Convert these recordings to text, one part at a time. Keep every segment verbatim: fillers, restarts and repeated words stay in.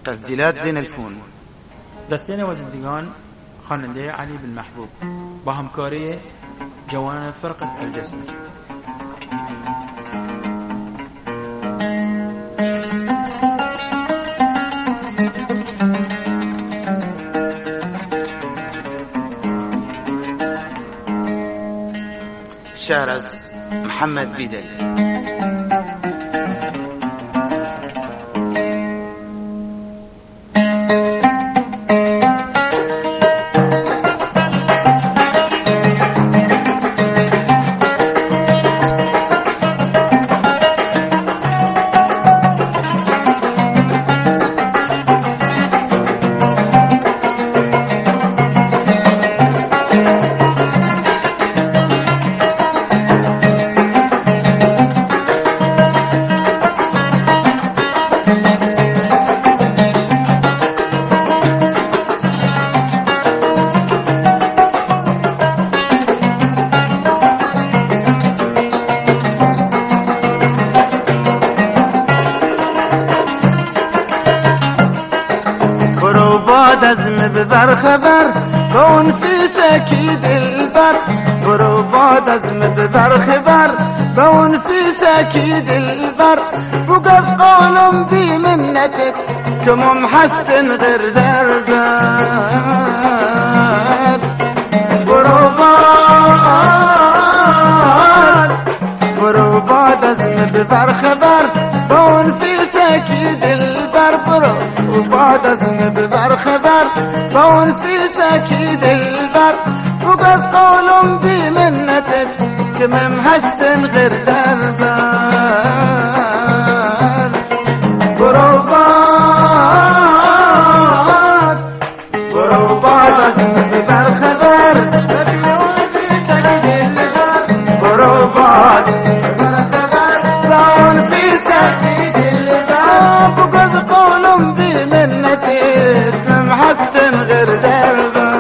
تسجيلات زين الفون. دستين وزندگان خواننده علی بن محبوب با همکاری جوان فرقة الجسم. شعر از محمد بیدل. دزم ببر خبر کن فی سکید البر برو با دزم ببر خبر کن فی سکید البر بقص قولم بی منتك كمم حسن غير دربر برو با برو با دزم ببر خبر کن فی سکید البر برو وبعد ازم ببر خبر بون في سكيد البر وقص قولهم بمنتك كمم حسن غير دربر بروبات بروبات ازم ببر خبر بون في سكيد البر بروبات ببر خبر بون في سكيد البر وقص قولهم محسن غير دربه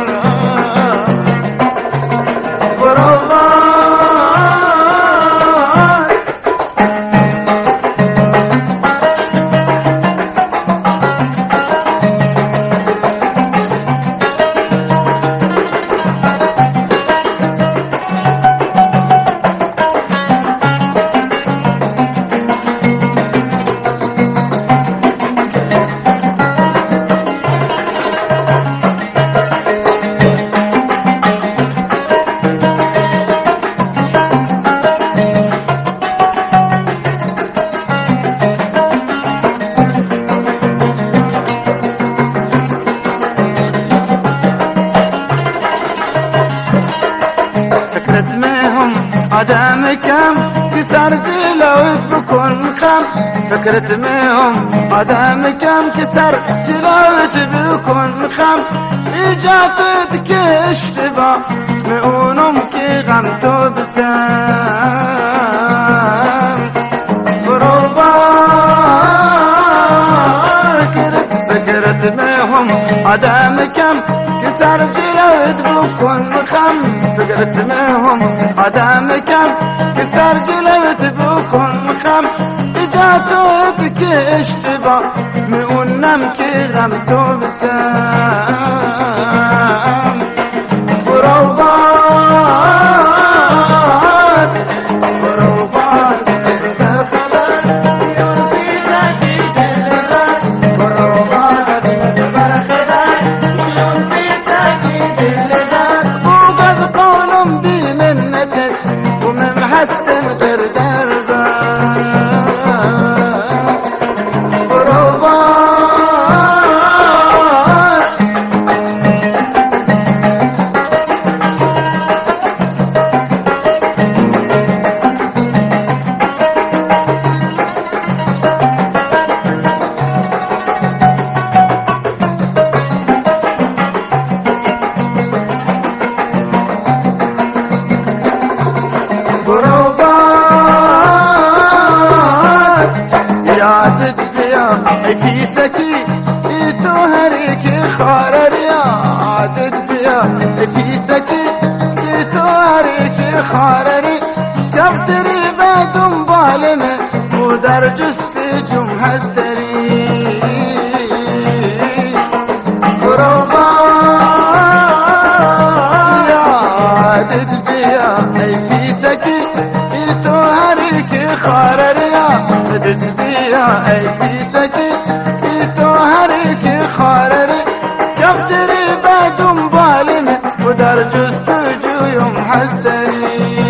آدم کم كسر جلوت بكون خم فكرت مهم آدم كم كسر جلوت بكون خم إجاتك اشتباه مؤنم كي غمتو بسام بروبار كرت فكرت مهم آدم كم كسر جلوت بكون خم فكرت مهم آدم كم كسر جلوت بكون خم إجاتك اشتباه مؤنم كي غمتو بسام بروبات بروبات بالخبر يوم في سكيد البر بروبات بالخبر يوم في سكيد البر وقد قولهم بمنتك ومن حسن غير دربه في سكي تهريك خارر يا عدد بيا في سكي تهريك خارري كفتري بدم بالمه ودرجست جم هستري رفتيها أي في سكت في توهرك خارري كفتري بدم بالمه ودر جستجو يوم حستري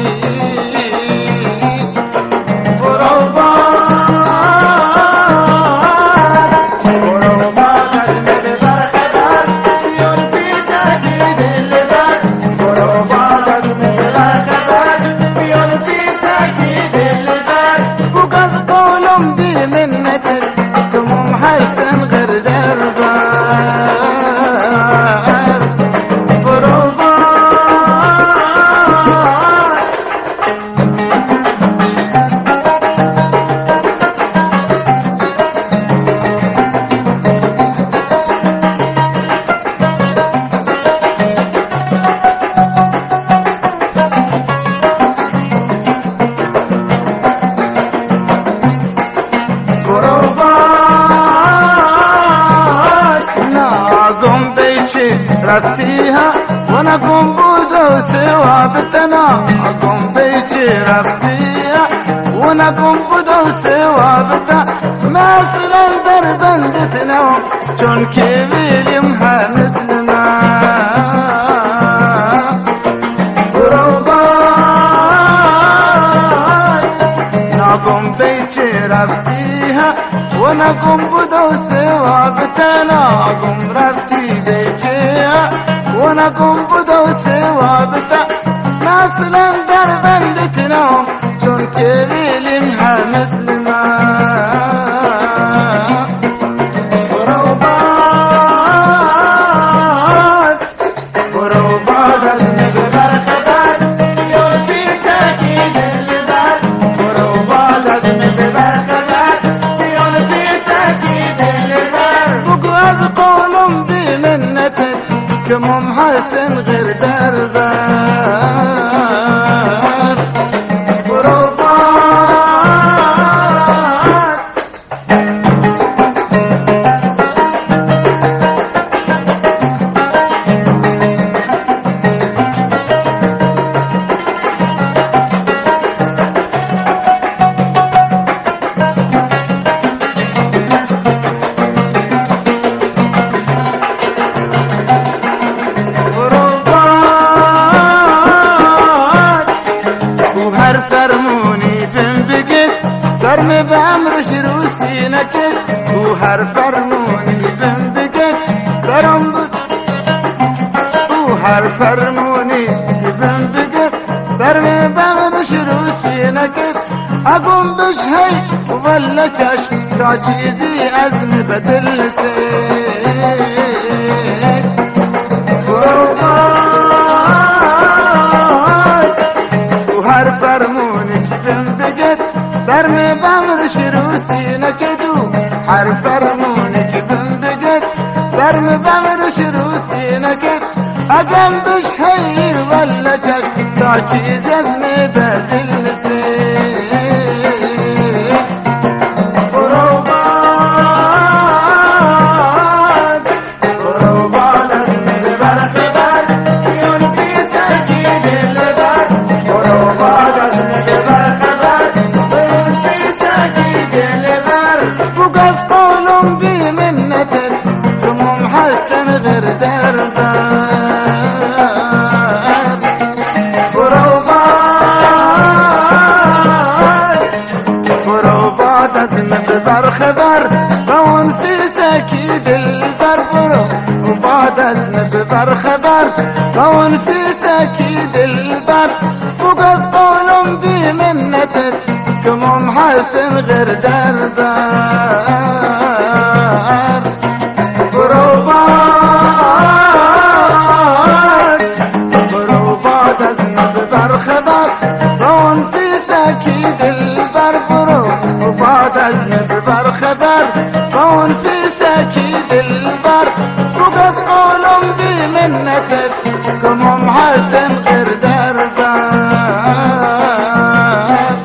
رفتيها وانا قم بودو سوا بتنا قم بيجي رفتيها وانا قم بودو سوا بتا ما سلال دربندتنا جون كبير يمها مسلمة قم بيجي رفتيها وانا قم بودو سوا بتنا قم رفتي بيجيها وانا قم بودو سوا بتا ناسلا دربندتنا جون كبير يمها مسلمة كمم حسن غير دربان غربان فرمي بأمر شروسي نكت وهر فرموني بنبقت سرم بك وهر فرموني بنبقت فرمي بأمر شروسي نكت أقوم بشهي وظل شاش تعجيزي أزمي بدل سيد وهر فرموني بنبقت فرمي بأمر شروسي نكدو حر فرمونك بنبقت فرمي بأمر شروسي نكد أقام بشهي ولا جاش تعجيز أزمي بدل نسيت قروبات قروبات أزمي ببرخبار يون في سكين اللبار قروبات أزمي ببرخبار وقف قولهم بمنة كمهم حسن غير دربان قروبات قروبات أزم ببرخبر بون في سكيد البر قروبات أزم ببرخبر بون في سكيد البر وقف قولهم بمنة كمهم حسن غير دربان قروبات قروبات أزمة ببرخبر بون في سكيد البر قروبات أزمة ببرخبر بون في سكيد البر وقص قولهم بمنة كمهم حسن غير دربان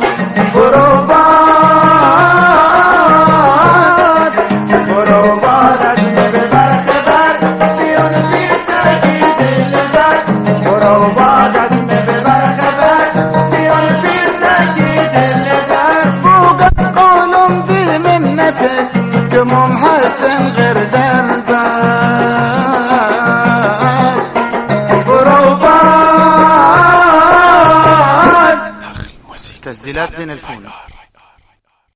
قروبات قروبات أزمة ببرخبر بيون في سكيد البر قروبات أزمة ببرخبر بيون في سكيد البر وقص قولهم بمنة تسجيلات زين الفون.